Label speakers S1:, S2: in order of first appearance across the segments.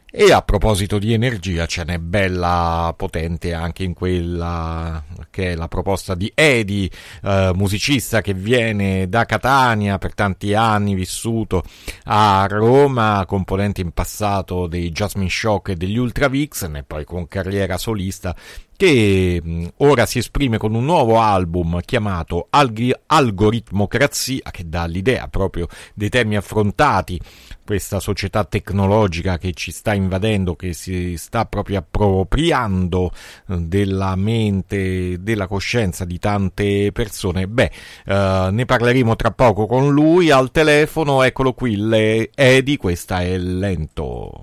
S1: E a proposito di energia, ce n'è bella potente anche in quella che è la proposta di Edi, musicista che viene da Catania, per tanti anni vissuto a Roma, componente in passato dei Jasmine Shock e degli Ultra Vixen e poi con carriera solista, che ora si esprime con un nuovo album chiamato Algoritmocrazia, che dà l'idea proprio dei temi affrontati, questa società tecnologica che ci sta invadendo, che si sta proprio appropriando della mente, della coscienza di tante persone. Ne parleremo tra poco con lui al telefono. Eccolo qui, Edi, questa è Lento.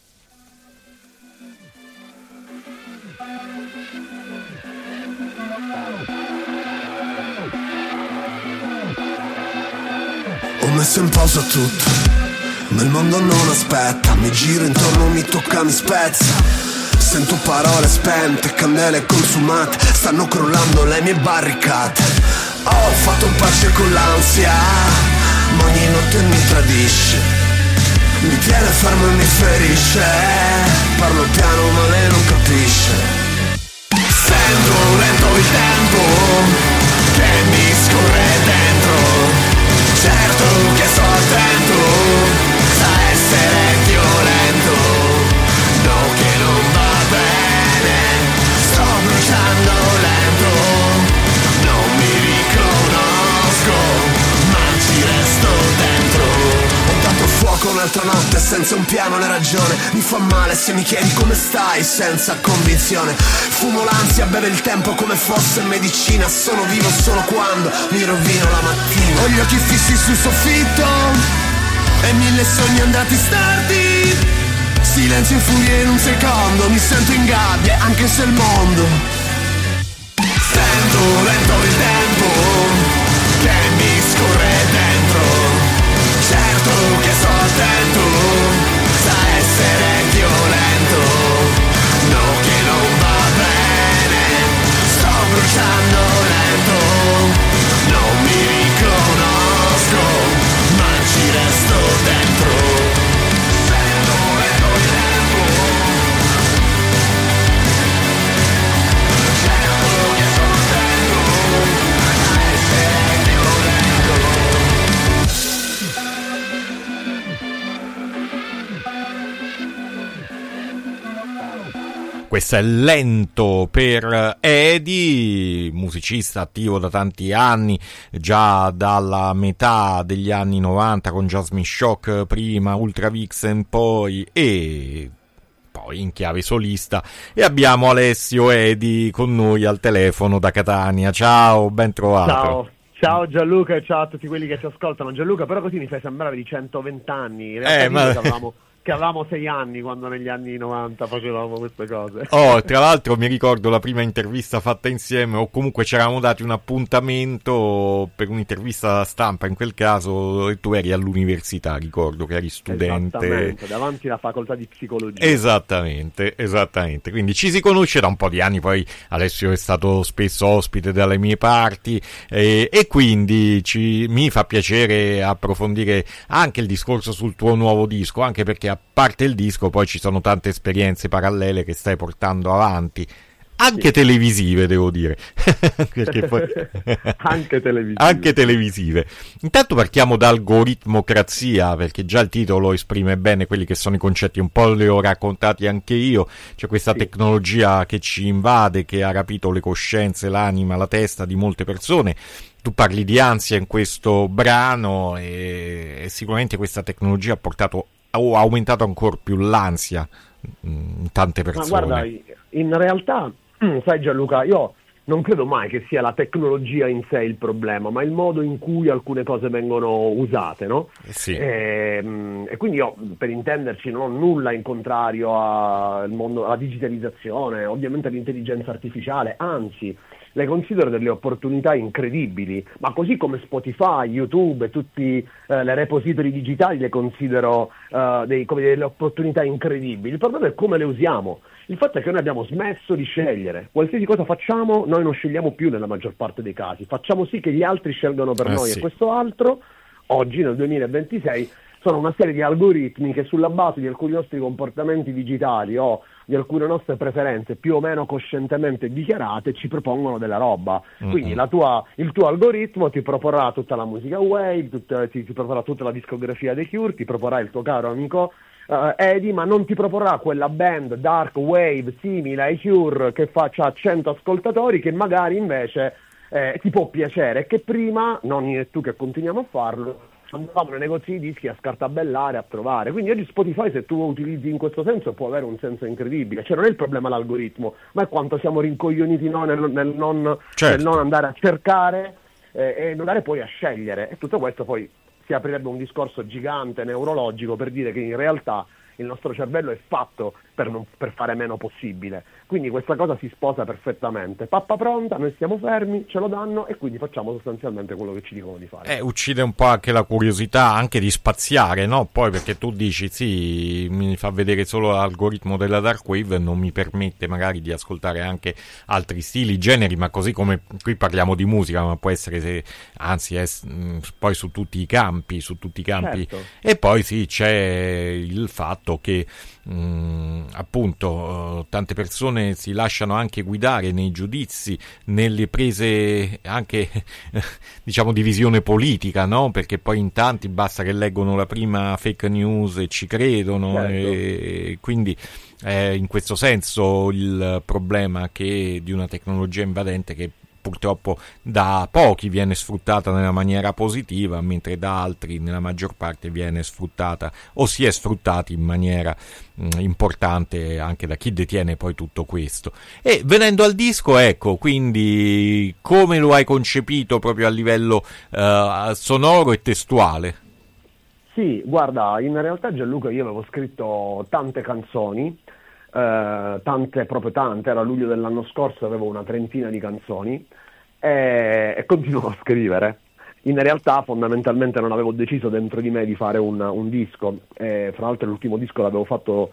S2: Ho messo in pausa tutto, ma il mondo non aspetta. Mi giro intorno, mi tocca, mi spezza. Sento parole spente, candele consumate. Stanno crollando le mie barricate. Ho fatto pace con l'ansia, ma ogni notte mi tradisce. Mi tiene fermo e mi ferisce. Parlo piano ma lei non capisce. Sento lento il tempo che mi scorre dentro. Certo che sto attento, sa essere violento. No che non va bene, sto bruciando lento. Non mi riconosco, ma ci resto dentro. Ho dato fuoco un'altra notte senza un piano né ragione. Mi fa male se mi chiedi come stai senza convinzione. Fumo l'ansia, beve il tempo come fosse medicina. Sono vivo solo quando mi rovino la mattina. Ho gli occhi fissi sul soffitto e mille sogni andati stardi. Silenzio e furia in un secondo. Mi sento in gabbia anche se il mondo. Sento lento il tempo che mi scorre dentro. Certo che sto attento, sa essere violento. No che non va bene, sto bruciando lento. Non mi riconosco, ma ci resto dentro. Sento lento il tempo. Certo che sto attento, sa essere violento.
S1: Questo è Lento per Edi, musicista attivo da tanti anni, già dalla metà degli anni 90 con Jasmine Shock prima, Ultra Vixen poi e poi in chiave solista. E abbiamo Alessio Edi con noi al telefono da Catania. Ciao, ben trovato.
S3: Ciao Gianluca e ciao a tutti quelli che ci ascoltano. Gianluca, però così mi fai sembrare di 120 anni. In realtà che avevamo 6 anni quando negli anni 90 facevamo queste cose.
S1: Tra l'altro mi ricordo la prima intervista fatta insieme, o comunque ci eravamo dati un appuntamento per un'intervista stampa, in quel caso, e tu eri all'università, ricordo che eri studente.
S3: Esattamente, davanti alla facoltà di psicologia.
S1: Esattamente, quindi ci si conosce da un po' di anni, poi Alessio è stato spesso ospite dalle mie parti e quindi mi fa piacere approfondire anche il discorso sul tuo nuovo disco, anche perché a parte il disco poi ci sono tante esperienze parallele che stai portando avanti, anche televisive, devo dire. Perché poi... anche televisive. Intanto partiamo da Algoritmocrazia, perché già il titolo esprime bene quelli che sono i concetti, un po' li ho raccontati anche io. C'è questa tecnologia che ci invade, che ha rapito le coscienze, l'anima, la testa di molte persone. Tu parli di ansia in questo brano e sicuramente questa tecnologia ha aumentato ancora più l'ansia in tante persone.
S3: Ma guarda, in realtà, sai Gianluca, io non credo mai che sia la tecnologia in sé il problema, ma il modo in cui alcune cose vengono usate, no?
S1: Sì.
S3: E quindi io, per intenderci, non ho nulla in contrario al mondo, alla digitalizzazione, ovviamente all'intelligenza artificiale, anzi, le considero delle opportunità incredibili, ma così come Spotify, YouTube e tutti le repository digitali le considero come delle opportunità incredibili. Il problema è come le usiamo. Il fatto è che noi abbiamo smesso di scegliere. Qualsiasi cosa facciamo, noi non scegliamo più nella maggior parte dei casi. Facciamo sì che gli altri scelgano per noi,
S1: sì.
S3: E questo altro, oggi nel 2026, sono una serie di algoritmi che sulla base di alcuni nostri comportamenti digitali o di alcune nostre preferenze più o meno coscientemente dichiarate ci propongono della roba. Quindi il tuo algoritmo ti proporrà tutta la musica wave, ti proporrà tutta la discografia dei Cure, ti proporrà il tuo caro amico Eddie, ma non ti proporrà quella band dark wave simile ai Cure che faccia 100 ascoltatori, che magari invece ti può piacere e che prima, non io e tu che continuiamo a farlo, andavamo nei negozi di dischi a scartabellare, a trovare. Quindi oggi Spotify, se tu lo utilizzi in questo senso, può avere un senso incredibile. Cioè non è il problema l'algoritmo, ma è quanto siamo rincoglioniti nel non andare a cercare e andare poi a scegliere. E tutto questo poi si aprirebbe un discorso gigante neurologico per dire che in realtà il nostro cervello è fatto per fare meno possibile. Quindi questa cosa si sposa perfettamente. Pappa pronta, noi stiamo fermi, ce lo danno e quindi facciamo sostanzialmente quello che ci dicono di fare.
S1: Uccide un po' anche la curiosità anche di spaziare, no? Poi perché tu dici sì, mi fa vedere solo l'algoritmo della dark wave e non mi permette magari di ascoltare anche altri stili, generi, ma così come qui parliamo di musica, ma può essere, anzi è poi su tutti i campi.
S3: Certo.
S1: E poi sì, c'è il fatto che appunto tante persone si lasciano anche guidare nei giudizi, nelle prese anche diciamo di visione politica, no? Perché poi in tanti basta che leggono la prima fake news e ci credono.
S3: Certo.
S1: E quindi in questo senso il problema di una tecnologia invadente che purtroppo da pochi viene sfruttata nella maniera positiva, mentre da altri nella maggior parte viene sfruttata o si è sfruttati in maniera importante anche da chi detiene poi tutto questo. E venendo al disco, ecco, quindi come lo hai concepito proprio a livello sonoro e testuale?
S3: Sì, guarda, in realtà Gianluca, io avevo scritto tante canzoni, proprio tante, era luglio dell'anno scorso, avevo una trentina di canzoni e continuavo a scrivere. In realtà fondamentalmente non avevo deciso dentro di me di fare un disco, fra l'altro l'ultimo disco l'avevo fatto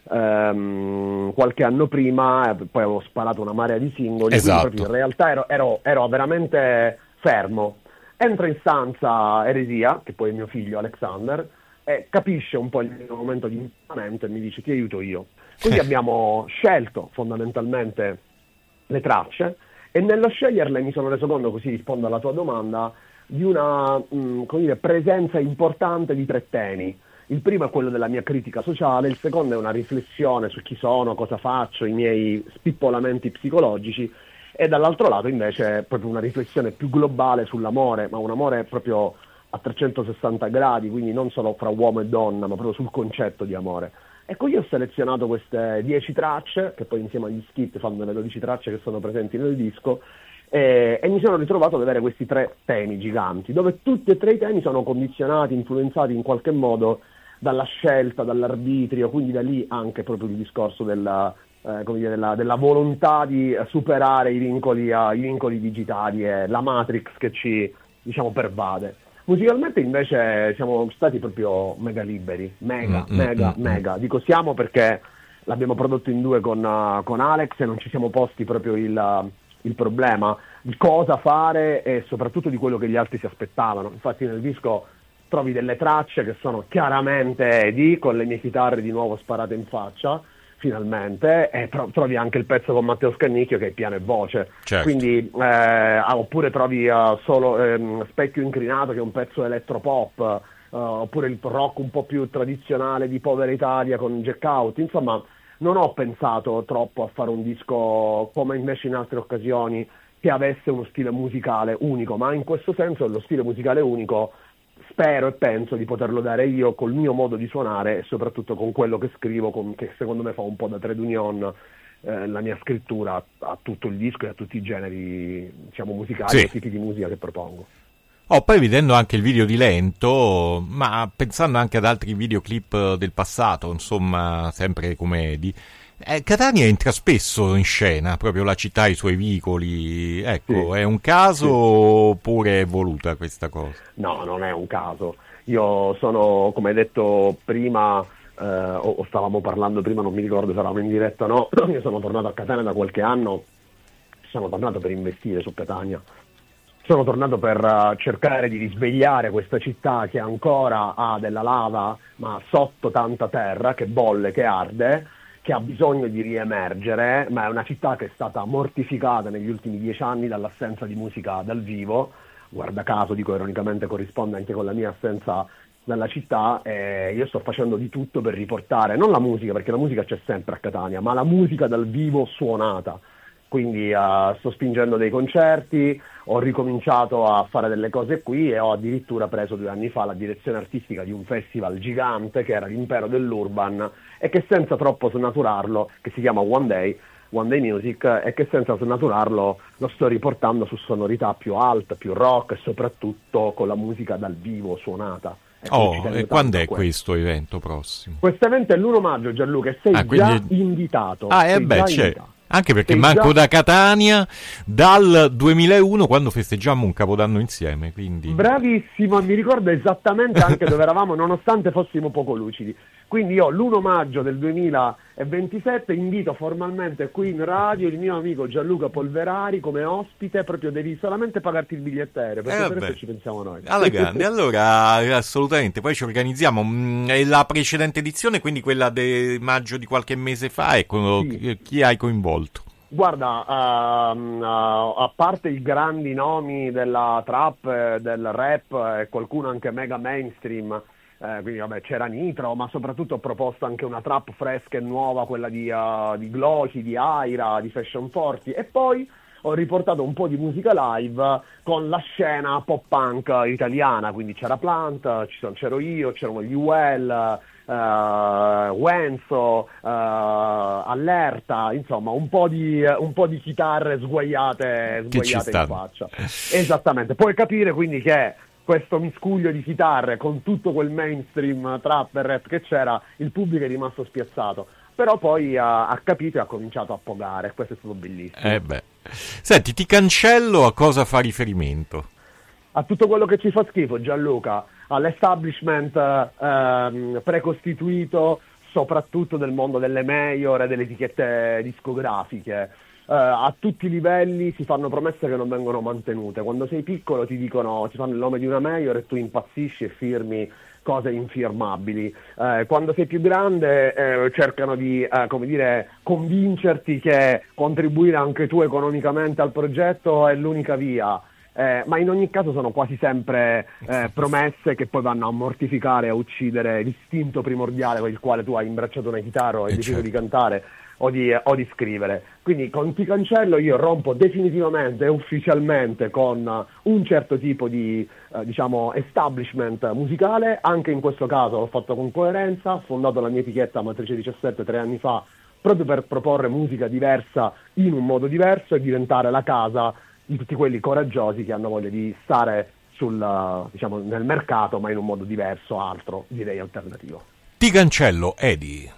S3: qualche anno prima, poi avevo sparato una marea di singoli.
S1: Esatto.
S3: Quindi proprio in realtà ero veramente fermo. Entra in stanza Eresia, che poi è mio figlio Alexander, e capisce un po' il mio momento di impazzamento e mi dice: ti aiuto io. Quindi abbiamo scelto fondamentalmente le tracce e nello sceglierle mi sono reso conto, così rispondo alla tua domanda, di una presenza importante di tre temi. Il primo è quello della mia critica sociale, il secondo è una riflessione su chi sono, cosa faccio, i miei spippolamenti psicologici, e dall'altro lato invece è proprio una riflessione più globale sull'amore, ma un amore proprio a 360 gradi, quindi non solo fra uomo e donna, ma proprio sul concetto di amore. Ecco, io ho selezionato queste 10 tracce, che poi insieme agli skit fanno le 12 tracce che sono presenti nel disco, e mi sono ritrovato ad avere questi tre temi giganti, dove tutti e tre i temi sono condizionati, influenzati in qualche modo dalla scelta, dall'arbitrio, quindi da lì anche proprio il discorso della volontà di superare i vincoli digitali e la Matrix che ci, pervade. Musicalmente invece siamo stati proprio mega liberi, mega. Dico siamo perché l'abbiamo prodotto in due con Alex e non ci siamo posti proprio il problema di cosa fare e soprattutto di quello che gli altri si aspettavano. Infatti nel disco trovi delle tracce che sono chiaramente Eddie, con le mie chitarre di nuovo sparate in faccia, finalmente, e trovi anche il pezzo con Matteo Scannicchio che è piano e voce.
S1: Certo.
S3: Quindi oppure trovi solo Specchio Incrinato, che è un pezzo elettropop, oppure il rock un po' più tradizionale di Povera Italia con Jack Out. Insomma, non ho pensato troppo a fare un disco come invece in altre occasioni che avesse uno stile musicale unico, ma in questo senso lo stile musicale unico spero e penso di poterlo dare io col mio modo di suonare e soprattutto con quello che scrivo, che secondo me fa un po' da trade union la mia scrittura a tutto il disco e a tutti i generi musicali e tipi di musica che propongo.
S1: Poi vedendo anche il video di Lento, ma pensando anche ad altri videoclip del passato, insomma, sempre come Eddie, Catania entra spesso in scena, proprio la città, i suoi vicoli, ecco, sì. È un caso oppure è voluta questa cosa?
S3: No, non è un caso. Io sono, come hai detto prima, o stavamo parlando prima, non mi ricordo se eravamo in diretta o no, io sono tornato a Catania da qualche anno, sono tornato per investire su Catania. sono tornato per cercare di risvegliare questa città che ancora ha della lava, ma sotto tanta terra, che bolle, che arde, che ha bisogno di riemergere, ma è una città che è stata mortificata negli ultimi 10 anni dall'assenza di musica dal vivo. Guarda caso, dico ironicamente, corrisponde anche con la mia assenza dalla città, e io sto facendo di tutto per riportare, non la musica, perché la musica c'è sempre a Catania, ma la musica dal vivo suonata. Quindi sto spingendo dei concerti, ho ricominciato a fare delle cose qui e ho addirittura preso 2 anni fa la direzione artistica di un festival gigante che era l'Impero dell'Urban, e che senza troppo snaturarlo, che si chiama One Day Music, e che senza snaturarlo lo sto riportando su sonorità più alt, più rock, e soprattutto con la musica dal vivo suonata.
S1: E quando è questo evento prossimo?
S3: Questo evento è l'1 maggio, Gianluca, e sei già invitato.
S1: Invitato. Anche perché manco da Catania dal 2001, quando festeggiammo un Capodanno insieme, quindi...
S3: Bravissimo, mi ricordo esattamente anche dove eravamo, nonostante fossimo poco lucidi. Quindi io l'1 maggio del 2027 invito formalmente qui in radio il mio amico Gianluca Polverari come ospite, proprio devi solamente pagarti il biglietto aereo, perché per questo ci pensiamo noi.
S1: Alla grande, allora assolutamente, poi ci organizziamo. È la precedente edizione, quindi quella di maggio di qualche mese fa, ecco, sì. Chi hai coinvolto?
S3: Guarda, a parte i grandi nomi della trap, del rap e qualcuno anche mega mainstream, quindi vabbè, c'era Nitro, ma soprattutto ho proposto anche una trap fresca e nuova, quella di Glocky, di Aira, di Fashion Forti, e poi ho riportato un po' di musica live con la scena pop punk italiana, quindi c'era Plant, c'ero io, c'erano gli UL, Wenzo, Allerta, insomma un po' di chitarre sguaiate in faccia. Esattamente, puoi capire quindi che questo miscuglio di chitarre con tutto quel mainstream trap e rap che c'era, il pubblico è rimasto spiazzato, però poi ha capito e ha cominciato a pogare. Questo è stato bellissimo.
S1: Senti, Ti cancello a cosa fa riferimento?
S3: A tutto quello che ci fa schifo, Gianluca, all'establishment precostituito, soprattutto del mondo delle major e delle etichette discografiche. A tutti i livelli si fanno promesse che non vengono mantenute. Quando sei piccolo ti fanno il nome di una major e tu impazzisci e firmi cose infirmabili. Quando sei più grande cercano di convincerti che contribuire anche tu economicamente al progetto è l'unica via. Ma in ogni caso sono quasi sempre promesse che poi vanno a mortificare e a uccidere l'istinto primordiale con il quale tu hai imbracciato una chitarra e hai deciso di cantare o di scrivere. Quindi con Ti cancello io rompo definitivamente e ufficialmente con un certo tipo di establishment musicale. Anche in questo caso l'ho fatto con coerenza, ho fondato la mia etichetta Matrice 17 3 anni fa proprio per proporre musica diversa in un modo diverso e diventare la casa di tutti quelli coraggiosi che hanno voglia di stare nel mercato, ma in un modo diverso, altro, direi alternativo.
S1: Ti cancello, Eddie.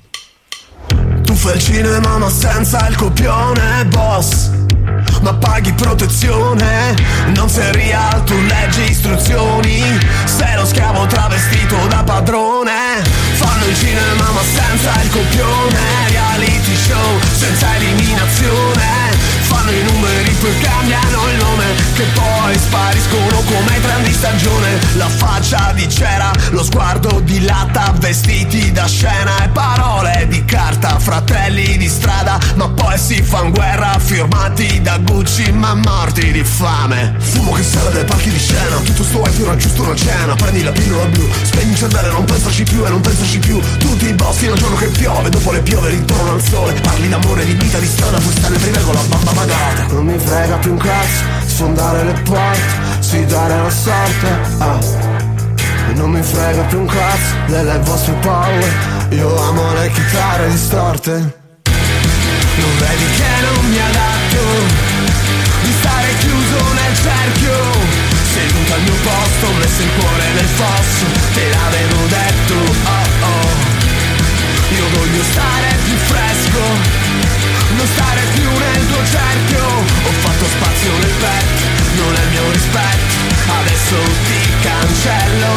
S2: Tu fai il cinema ma senza il copione, boss, ma paghi protezione. Non sei real, tu leggi istruzioni, sei lo schiavo travestito da padrone. Fanno il cinema ma senza il copione, reality show senza eliminazione. Fanno i numeri poi cambiano il nome, che poi spariscono come i treni di stagione. La faccia di cera, lo sguardo di latta, vestiti da scena e parole di carta. Fratelli di strada, ma poi si fan guerra, firmati da Gucci ma morti di fame. Fumo che sale dai palchi di scena, tutto sto hype era giusto una cena. Prendi la pillola blu, spegni il cervello, non pensaci più e non pensaci più. Tutti i boschi nel giorno che piove, dopo le piove ritorno al sole. Parli d'amore, di vita, di strada, puoi stare prima con la bamba pagata. Non mi frega più un cazzo, sfondare le porte, sfidare la sorte, E non mi frega più un cazzo delle vostre paure, io amo le chitarre distorte. Non vedi che non mi adatto di stare chiuso nel cerchio, seduto al mio posto, messo il cuore nel fosso, te l'avevo detto, Io voglio stare più fresco, non stare più nel tuo cerchio. Ho fatto spazio nel petto, non è il mio rispetto, adesso ti cancello.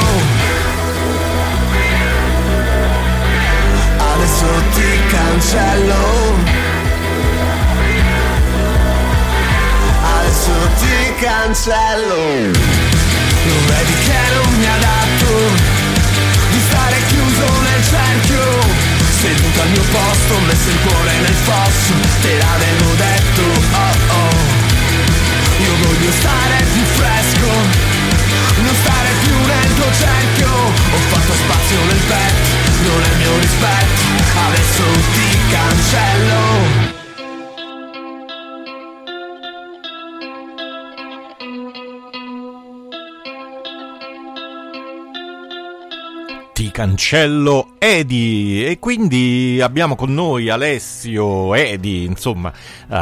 S2: Adesso ti cancello. Adesso ti cancello. Lo vedi che non mi adatto di stare chiuso nel cerchio, seduto al mio posto, messo il cuore nel fosso. Te l'avevo detto, oh oh. Io voglio stare più fresco, non stare più nel tuo cerchio. Ho fatto spazio nel petto, non è il mio rispetto, adesso ti cancello.
S1: Ti cancello Edi, e quindi abbiamo con noi Alessio Edi, insomma,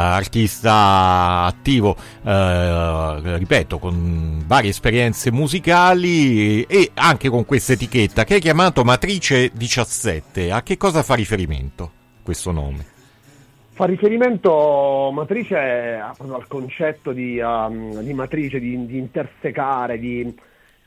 S1: artista attivo, ripeto, con varie esperienze musicali e anche con questa etichetta che è chiamato Matrice 17. A che cosa fa riferimento questo nome?
S3: Fa riferimento Matrice proprio al concetto di matrice, di intersecare, di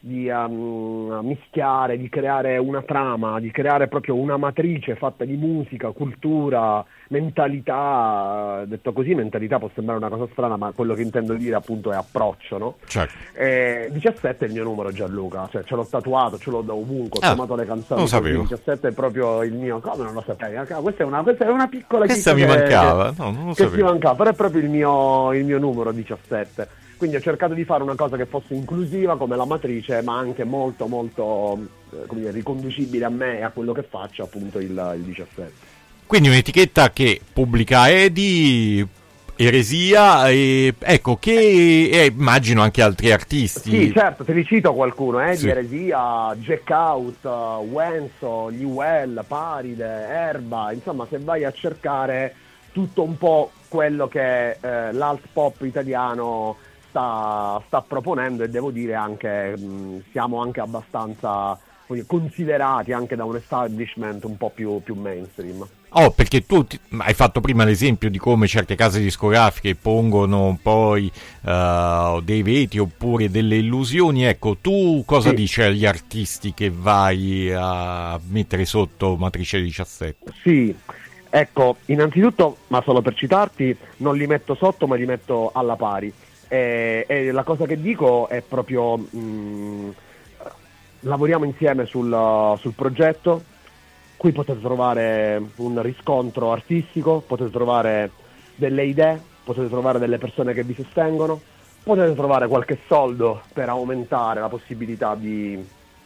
S3: mischiare, di creare una trama, di creare proprio una matrice fatta di musica, cultura, mentalità. Detto così, mentalità può sembrare una cosa strana, ma quello che intendo dire appunto è approccio, no?
S1: Certo.
S3: 17 è il mio numero, Gianluca, cioè ce l'ho tatuato, ce l'ho da ovunque, ho chiamato le canzoni.
S1: Non sapevo.
S3: 17 è proprio il mio. Come non lo sapevi? Questa è una piccola
S1: Questa mi mancava, no, non lo
S3: che
S1: sapevo.
S3: ti mancava, però è proprio il mio numero 17. Quindi ho cercato di fare una cosa che fosse inclusiva come la matrice, ma anche molto molto come dire, riconducibile a me e a quello che faccio, appunto il 17.
S1: Quindi un'etichetta che pubblica Edi, Eresia e ecco che immagino anche altri artisti.
S3: Sì, certo, te li cito qualcuno, Edi,
S1: Sì.
S3: Eresia, Jack Out, Wenzo, Liuel, Paride, Erba, insomma se vai a cercare tutto un po' quello che l'alt pop italiano sta proponendo, e devo dire anche siamo anche abbastanza considerati anche da un establishment un po' più mainstream.
S1: Oh, perché tu hai fatto prima l'esempio di come certe case discografiche pongono poi dei veti oppure delle illusioni. Ecco, tu cosa
S3: Sì.
S1: dici agli artisti che vai a mettere sotto Matrice 17?
S3: Sì, ecco, innanzitutto, ma solo per citarti, non li metto sotto ma li metto alla pari. E la cosa che dico è proprio lavoriamo insieme sul progetto. Qui potete trovare un riscontro artistico, potete trovare delle idee, potete trovare delle persone che vi sostengono, potete trovare qualche soldo per aumentare la possibilità di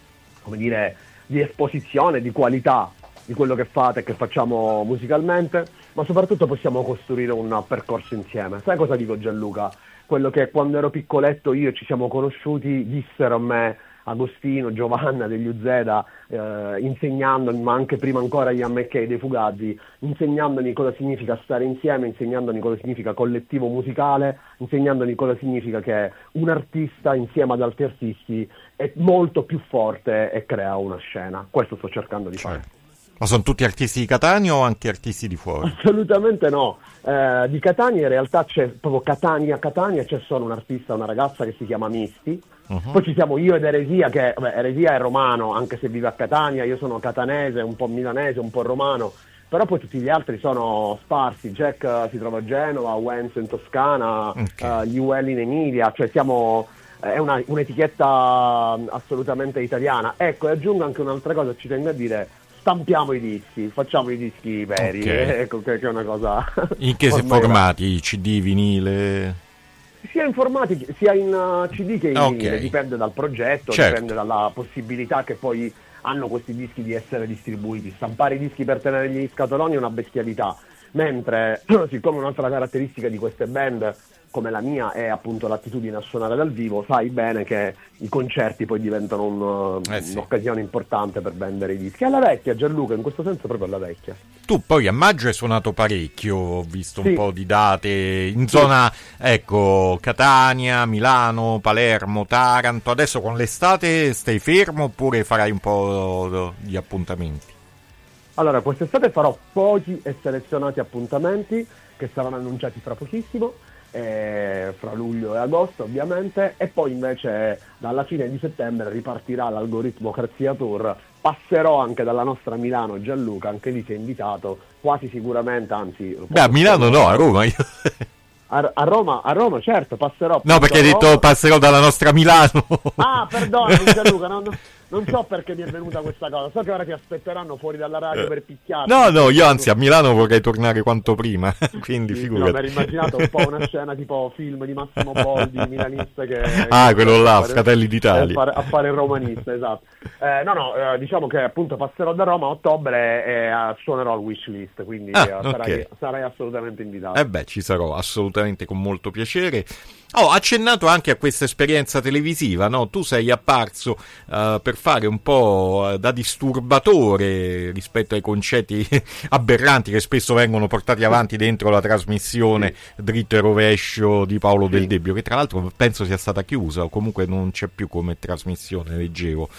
S3: esposizione, di qualità di quello che fate e che facciamo musicalmente, ma soprattutto possiamo costruire un percorso insieme. Sai cosa dico, Gianluca? Quello che quando ero piccoletto io e ci siamo conosciuti dissero a me Agostino, Giovanna degli Uzeda, insegnandomi, ma anche prima ancora gli McKay dei Fugazi, insegnandomi cosa significa stare insieme, insegnandomi cosa significa collettivo musicale, insegnandomi cosa significa che un artista insieme ad altri artisti è molto più forte e crea una scena. Questo sto cercando di fare.
S1: Ma sono tutti artisti di Catania o anche artisti di fuori?
S3: Assolutamente no. Di Catania in realtà c'è proprio Catania, c'è solo un artista, una ragazza che si chiama Misti. Poi ci siamo io ed Eresia, che Eresia è romano anche se vive a Catania, io sono catanese, un po' milanese, un po' romano, però poi tutti gli altri sono sparsi. Jack si trova a Genova, Wenzo in Toscana, gli Uelli in Emilia, cioè siamo è un'etichetta assolutamente italiana. Ecco, e aggiungo anche un'altra cosa, ci tengo a dire: stampiamo i dischi, facciamo i dischi veri, ecco che è una cosa.
S1: In che formati? CD, vinile?
S3: Sia in formati sia in CD che in vinile, dipende dal progetto,
S1: certo.
S3: Dipende dalla possibilità che poi hanno questi dischi di essere distribuiti. Stampare i dischi per tenere gli scatoloni è una bestialità, mentre siccome un'altra caratteristica di queste band come la mia è appunto l'attitudine a suonare dal vivo, sai bene che i concerti poi diventano un'occasione importante per vendere i dischi. Alla vecchia, Gianluca, in questo senso proprio alla vecchia.
S1: Tu poi a maggio hai suonato parecchio, ho visto un po' di date in zona, ecco, Catania, Milano, Palermo, Taranto. Adesso con l'estate stai fermo oppure farai un po' di appuntamenti?
S3: Allora, quest'estate farò pochi e selezionati appuntamenti che saranno annunciati fra pochissimo, fra luglio e agosto ovviamente, e poi invece dalla fine di settembre ripartirà l'Algoritmo Crazia Tour. Passerò anche dalla nostra Milano, Gianluca, anche lì sei invitato quasi sicuramente, anzi...
S1: Beh, a Milano no, a Roma io...
S3: A Roma, certo, passerò.
S1: No, perché hai detto passerò dalla nostra Milano.
S3: Ah, perdonami Gianluca, non so perché mi è venuta questa cosa. So che ora ti aspetteranno fuori dalla radio per picchiarti.
S1: No, io anzi a Milano vorrei tornare quanto prima, quindi
S3: sì,
S1: figurati.
S3: No, mi ero immaginato un po' una scena tipo film di Massimo Boldi, milanista che
S1: quello là, Fratelli d'Italia.
S3: A fare il romanista, esatto. Diciamo che appunto passerò da Roma a ottobre e suonerò al Wishlist, quindi sarai assolutamente invitato.
S1: Ci sarò assolutamente con molto piacere. Ho accennato anche a questa esperienza televisiva, no? Tu sei apparso per fare un po' da disturbatore rispetto ai concetti aberranti che spesso vengono portati avanti dentro la trasmissione Dritto e Rovescio di Paolo Del Debbio, che tra l'altro penso sia stata chiusa o comunque non c'è più come trasmissione, leggevo.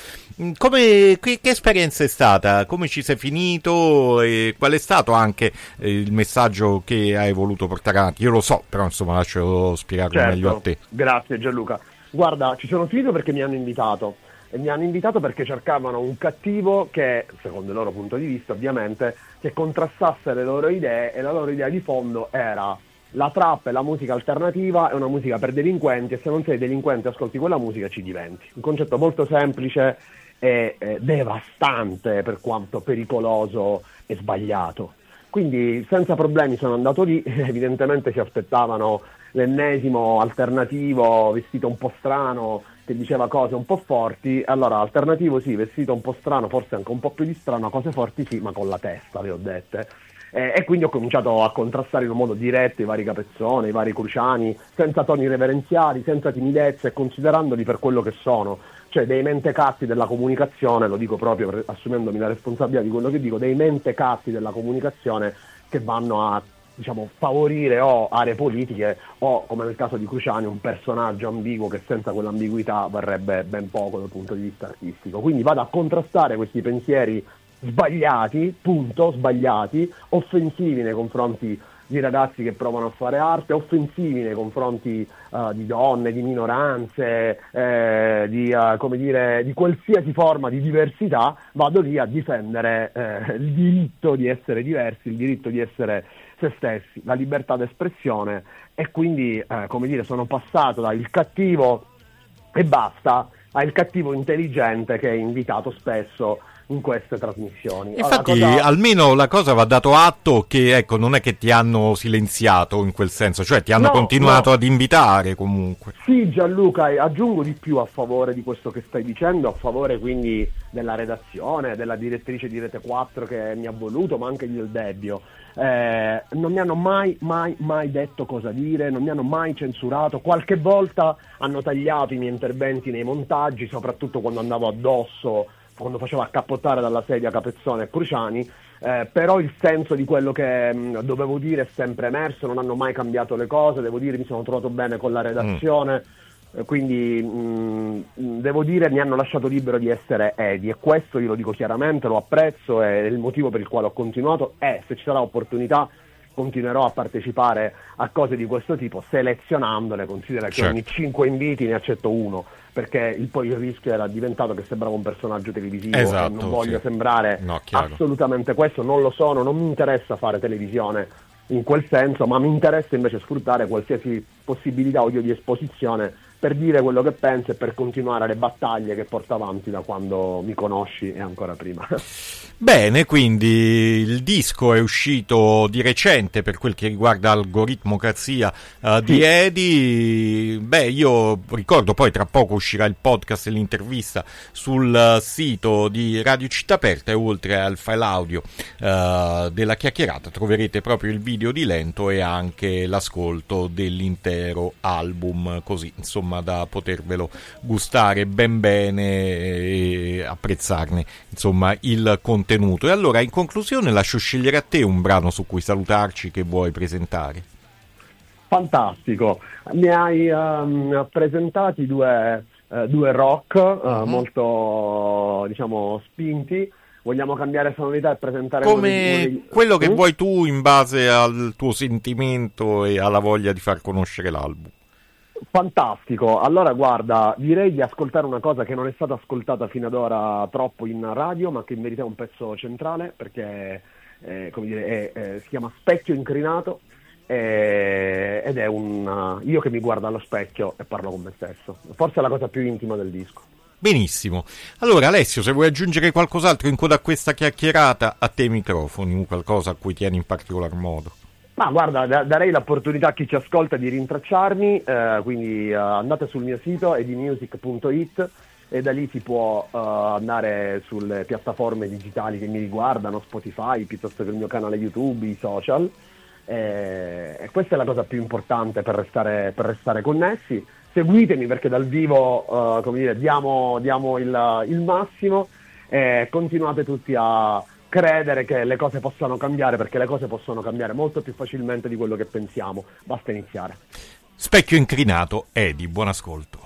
S1: Che esperienza è stata? Come ci sei finito? E qual è stato anche il messaggio che hai voluto portare avanti? Io lo so, però insomma lascio spiegarlo meglio a te.
S3: Grazie Gianluca. Guarda, ci sono finito perché mi hanno invitato. E mi hanno invitato perché cercavano un cattivo che, secondo il loro punto di vista ovviamente, che contrastasse le loro idee, e la loro idea di fondo era: la trap e la musica alternativa è una musica per delinquenti, e se non sei delinquente e ascolti quella musica ci diventi. Un concetto molto semplice e devastante per quanto pericoloso e sbagliato. Quindi senza problemi sono andato lì. Evidentemente si aspettavano l'ennesimo alternativo vestito un po' strano che diceva cose un po' forti. Allora, alternativo sì, vestito un po' strano, forse anche un po' più di strano, cose forti sì, ma con la testa, le ho dette. E quindi ho cominciato a contrastare in un modo diretto i vari Capezzone, i vari Cruciani, senza toni reverenziali, senza timidezza, e considerandoli per quello che sono, cioè dei mentecatti della comunicazione. Lo dico proprio assumendomi la responsabilità di quello che dico, dei mentecatti della comunicazione che vanno a, diciamo, favorire o aree politiche o, come nel caso di Cruciani, un personaggio ambiguo che senza quell'ambiguità varrebbe ben poco dal punto di vista artistico. Quindi vado a contrastare questi pensieri sbagliati, offensivi nei confronti di ragazzi che provano a fare arte, offensivi nei confronti di donne, di minoranze, di qualsiasi forma di diversità. Vado lì a difendere il diritto di essere diversi, il diritto di essere se stessi, la libertà d'espressione, e quindi sono passato dal cattivo e basta al cattivo intelligente che è invitato spesso in queste trasmissioni.
S1: Infatti almeno la cosa va dato atto che, ecco, non è che ti hanno silenziato in quel senso, cioè ti hanno continuato ad invitare comunque.
S3: Sì, Gianluca, e aggiungo di più a favore di questo che stai dicendo, a favore quindi della redazione, della direttrice di Rete 4 che mi ha voluto, ma anche di Del Debbio. Non mi hanno mai detto cosa dire, non mi hanno mai censurato. Qualche volta hanno tagliato i miei interventi nei montaggi, soprattutto quando andavo addosso, quando facevo accappottare dalla sedia Capezzone e Cruciani, però il senso di quello che dovevo dire è sempre emerso, non hanno mai cambiato le cose. Devo dire, mi sono trovato bene con la redazione, quindi devo dire, mi hanno lasciato libero di essere Edi, e questo io lo dico chiaramente, lo apprezzo, è il motivo per il quale ho continuato, e se ci sarà opportunità continuerò a partecipare a cose di questo tipo, selezionandole. Considera che ogni 5 inviti ne accetto uno, perché poi il rischio era diventato che sembrava un personaggio televisivo,
S1: esatto,
S3: e non voglio sembrare assolutamente questo, non lo sono, non mi interessa fare televisione in quel senso, ma mi interessa invece sfruttare qualsiasi possibilità o di esposizione per dire quello che penso e per continuare le battaglie che porto avanti da quando mi conosci e ancora prima.
S1: Bene, quindi il disco è uscito di recente per quel che riguarda Algoritmocrazia di Edi. Io ricordo, poi tra poco uscirà il podcast e l'intervista sul sito di Radio Città Aperta, e oltre al file audio della chiacchierata troverete proprio il video di Lento e anche l'ascolto dell'intero album, così insomma da potervelo gustare ben bene e apprezzarne insomma il contenuto. E allora, in conclusione, lascio scegliere a te un brano su cui salutarci che vuoi presentare.
S3: Fantastico, mi hai presentati due rock molto, diciamo, spinti. Vogliamo cambiare sonorità e presentare
S1: come quello che vuoi tu, in base al tuo sentimento e alla voglia di far conoscere l'album.
S3: Fantastico, allora guarda, direi di ascoltare una cosa che non è stata ascoltata fino ad ora troppo in radio, ma che in verità è un pezzo centrale, perché si chiama Specchio Incrinato, ed è un io che mi guardo allo specchio e parlo con me stesso. Forse è la cosa più intima del disco.
S1: Benissimo. Allora Alessio, se vuoi aggiungere qualcos'altro in coda a questa chiacchierata, a te i microfoni, qualcosa a cui tieni in particolar modo.
S3: Ma guarda, darei l'opportunità a chi ci ascolta di rintracciarmi, quindi andate sul mio sito edmusic.it e da lì si può andare sulle piattaforme digitali che mi riguardano, Spotify, piuttosto che il mio canale YouTube, i social. E questa è la cosa più importante per restare connessi. Seguitemi perché dal vivo come dire, diamo il massimo e continuate tutti a credere che le cose possano cambiare, perché le cose possono cambiare molto più facilmente di quello che pensiamo, basta iniziare.
S1: Specchio incrinato, Edi, buon ascolto.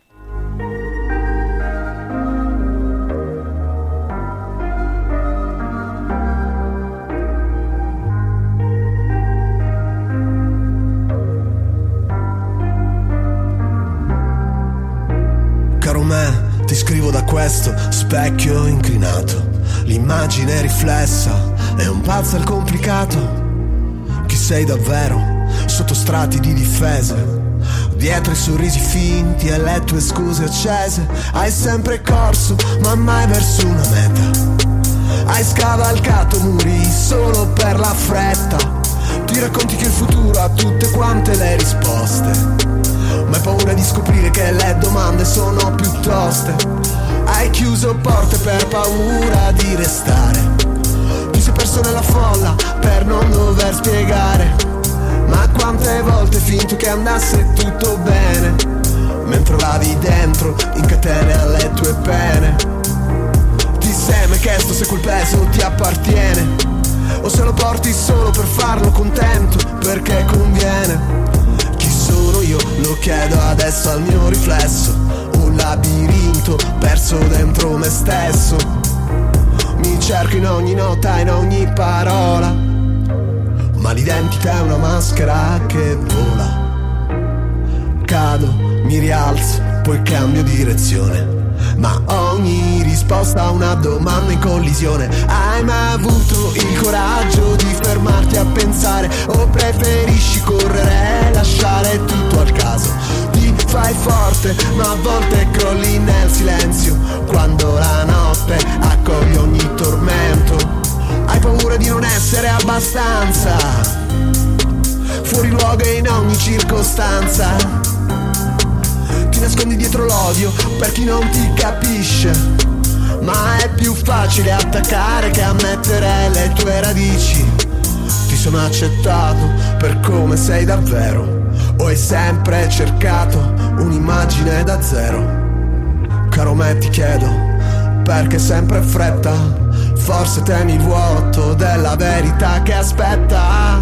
S2: Caro me, ti scrivo da questo specchio incrinato. L'immagine riflessa è un puzzle complicato. Chi sei davvero sotto strati di difese? Dietro i sorrisi finti e le tue scuse accese. Hai sempre corso ma mai verso una meta. Hai scavalcato muri solo per la fretta. Ti racconti che il futuro ha tutte quante le risposte, ma hai paura di scoprire che le domande sono più toste. Hai chiuso porte per paura di restare. Ti sei perso nella folla per non dover spiegare. Ma quante volte hai finto che andasse tutto bene, mentre lavi dentro in catene alle tue pene. Ti sei mai chiesto se quel peso ti appartiene, o se lo porti solo per farlo contento, perché conviene. Sono io, lo chiedo adesso al mio riflesso. Un labirinto perso dentro me stesso. Mi cerco in ogni nota, in ogni parola, ma l'identità è una maschera che vola. Cado, mi rialzo, poi cambio direzione, ma ogni risposta a una domanda in collisione. Hai mai avuto il coraggio di fermarti a pensare, o preferisci correre e lasciare tutto al caso? Ti fai forte ma a volte crolli nel silenzio, quando la notte accoglie ogni tormento. Hai paura di non essere abbastanza, fuori luogo in ogni circostanza. Ti nascondi dietro l'odio per chi non ti capisce, ma è più facile attaccare che ammettere le tue radici. Ti sono accettato per come sei davvero, o hai sempre cercato un'immagine da zero? Caro me, ti chiedo, perché sempre fretta? Forse temi il vuoto della verità che aspetta.